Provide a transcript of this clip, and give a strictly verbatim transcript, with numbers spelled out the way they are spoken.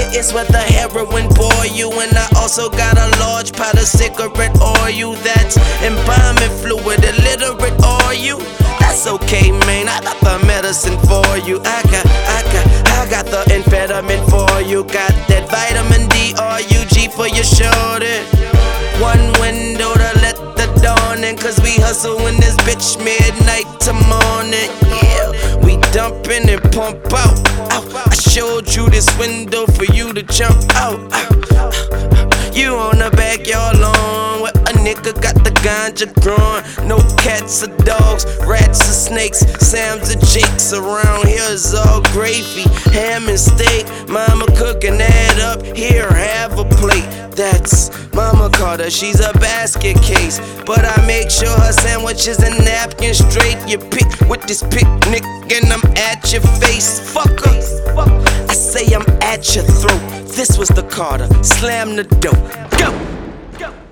it's what the heroin bore you. And I also got a large pot of cigarette oil that's embalming fluid, illiterate are you? That's okay, man, I got the medicine for you. I got, I got, I got the amphetamine for you. Got that vitamin D, R U G for your shoulder. One window to let the dawn in, cause we hustle in this bitch midnight to morning. Yeah, we dumping and pump out. Ow. I showed you this window for you to jump out. Ow. You on the backyard lawn where a nigga got the ganja growing. No cats or dogs, rats or snakes, Sam's or Jakes. Around here is all gravy, ham and steak. Mama cooking that up, here have a plate. That's Mama Carter, she's a basket case, but I make sure her sandwiches and napkins straight. You pick with this picnic and I'm at your face, fucker. I say I'm at your throat. This was the Carter, slam the dope. Go! Go!